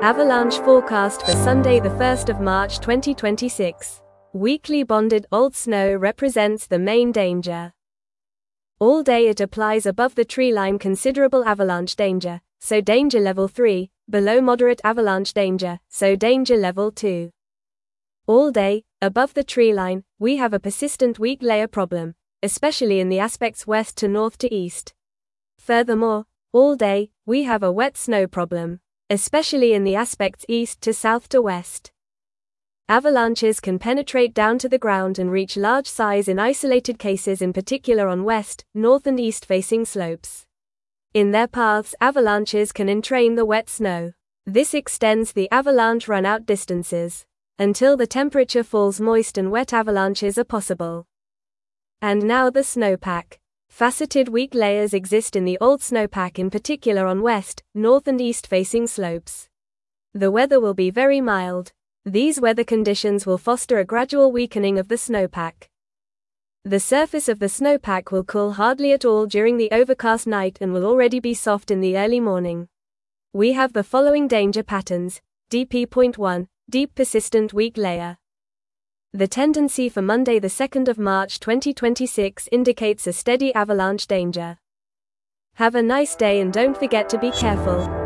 Avalanche forecast for Sunday the 1st of March 2026. Weakly bonded old snow represents the main danger. All day it applies above the tree line considerable avalanche danger, so danger level 3, below moderate avalanche danger, so danger level 2. All day, above the tree line, we have a persistent weak layer problem, especially in the aspects west to north to east. Furthermore, all day, we have a wet snow problem, especially in the aspects east to south to west. Avalanches can penetrate down to the ground and reach large size in isolated cases, in particular on west, north and east facing slopes. In their paths, avalanches can entrain the wet snow. This extends the avalanche run-out distances. Until the temperature falls, moist and wet avalanches are possible. And now the snowpack. Faceted weak layers exist in the old snowpack, in particular on west, north and east facing slopes. The weather will be very mild. These weather conditions will foster a gradual weakening of the snowpack. The surface of the snowpack will cool hardly at all during the overcast night and will already be soft in the early morning. We have the following danger patterns. DP.1, deep persistent weak layer. The tendency for Monday the 2nd of March 2026 indicates a steady avalanche danger. Have a nice day and don't forget to be careful.